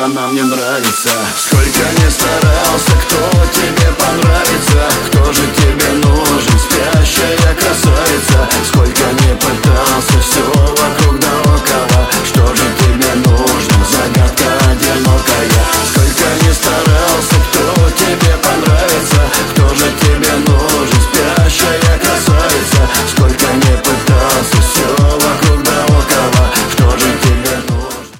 она мне нравится. Сколько не старался, кто тебе понравится, кто же тебе